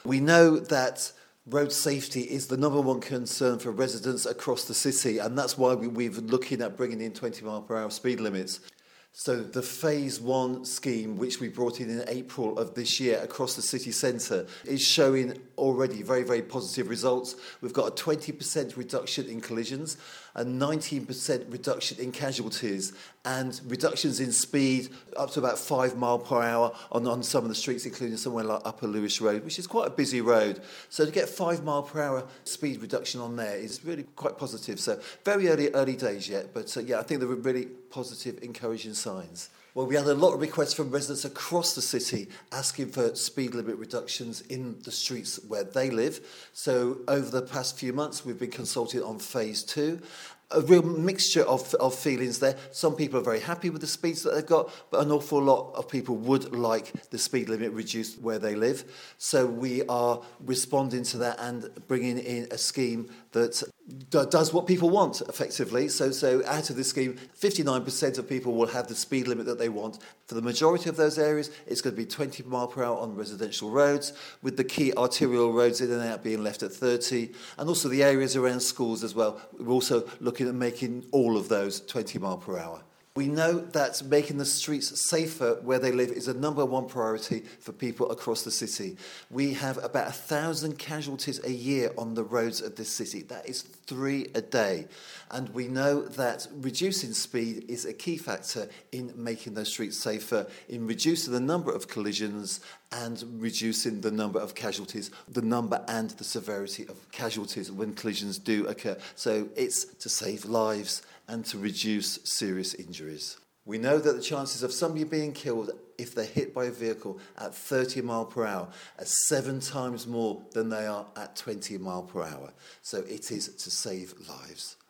We know that road safety is the number one concern for residents across the city, and that's why we're looking at bringing in 20 mile per hour speed limits. So the Phase 1 scheme, which we brought in April of this year across the city centre, is showing already very, very positive results. We've got a 20% reduction in collisions, a 19% reduction in casualties, and reductions in speed up to about 5 mile per hour on some of the streets, including somewhere like Upper Lewis Road, which is quite a busy road. So to get 5 mile per hour speed reduction on there is really quite positive. So very early days yet, but I think there were really positive, encouraging signs. Well, we had a lot of requests from residents across the city asking for speed limit reductions in the streets where they live. So over the past few months, we've been consulting on Phase 2. A real mixture of feelings there. Some people are very happy with the speeds that they've got, but an awful lot of people would like the speed limit reduced where they live. So we are responding to that and bringing in a scheme that does what people want, effectively. So out of this scheme, 59% of people will have the speed limit that they want. For the majority of those areas, it's going to be 20 mile per hour on residential roads, with the key arterial roads in and out being left at 30, and also the areas around schools as well. We're also looking at making all of those 20 mile per hour. We know that making the streets safer where they live is a number one priority for people across the city. We have about 1,000 casualties a year on the roads of this city. That is 3 a day. And we know that reducing speed is a key factor in making those streets safer, in reducing the number of collisions and reducing the number of casualties, the number and the severity of casualties when collisions do occur. So it's to save lives and to reduce serious injuries. We know that the chances of somebody being killed if they're hit by a vehicle at 30 mile per hour are 7 times more than they are at 20 mile per hour. So it is to save lives.